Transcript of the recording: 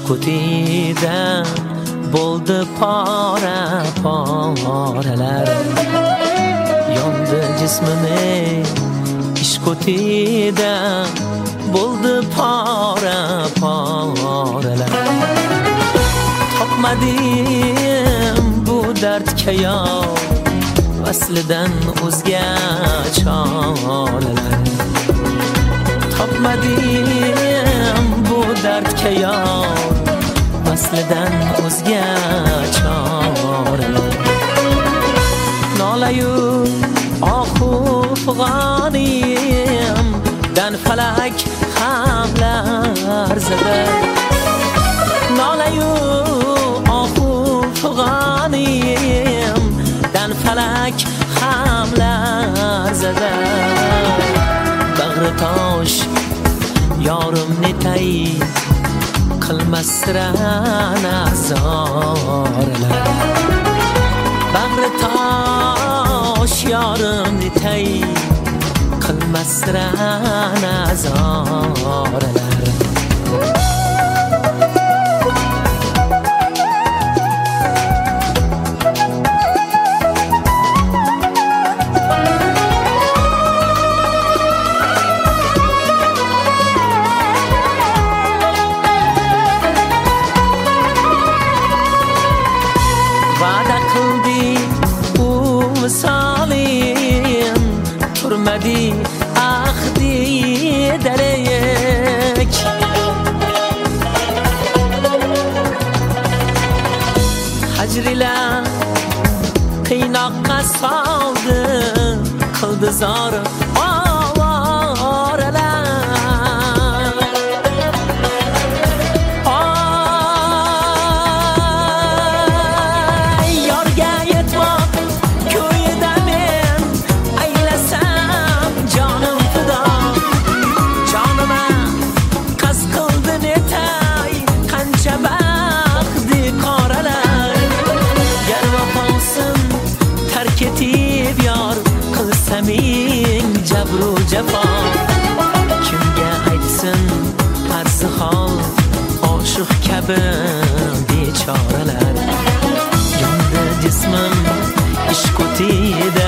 kutida bo'ldi pora poralar, yondi jismime ish kutida bo'ldi pora poralar. Topmadim bu dardga yo'l, vaslidan o'zga choralar. Topmadim bu dardga yo'l, vaslidan o'zga choralar. Nolayu ohu fig'onim dan falak hamlar zada. Nolayu ohu fig'onim dan falak hamlar zada. Bag'ri tosh yorimni tay qilmasra nazorlar. Bag'ri tosh yorimni tay qilmasra nazorlar. Va'da qildi u misolim, turmadi ahdi darek. Hajrila qiynoqqa soldi, qildi zor ketib yor qilsaming jabru jafo. Kimga aytsin arzi hol oshiq kabi bechoralar. Yondi jismim ish kutida